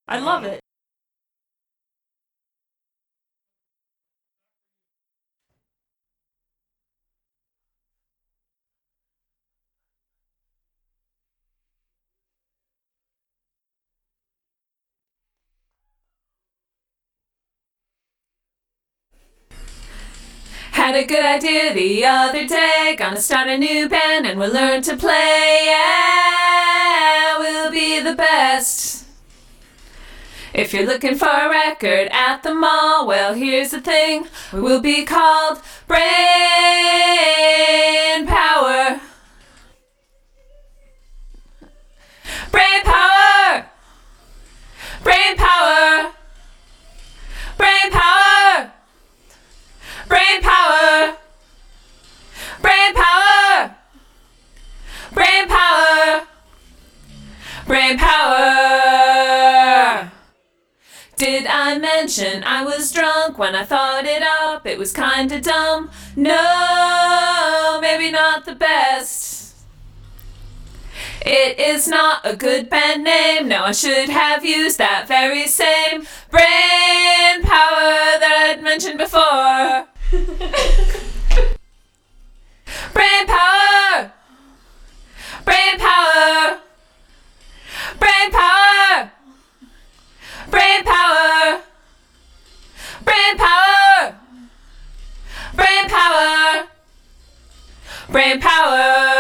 I love it. Had a good idea the other day. Gonna start a new band and we'll learn to play. Yeah, we'll be the best. If you're looking for a record at the mall, well, here's the thing. We'll be called Brain Power. Brain Power. Brain Power. Brain Power. Brain Power. Brain Power. Brain Power. Brain Power. Did I mention I was drunk when I thought it up? It was kinda dumb. No, maybe not the best. It is not a good band name. No, I should have used that very same brain power that I'd mentioned before. Brain power! Brain power! Brain power! Brain power! Brain power! Brain power! Brain power!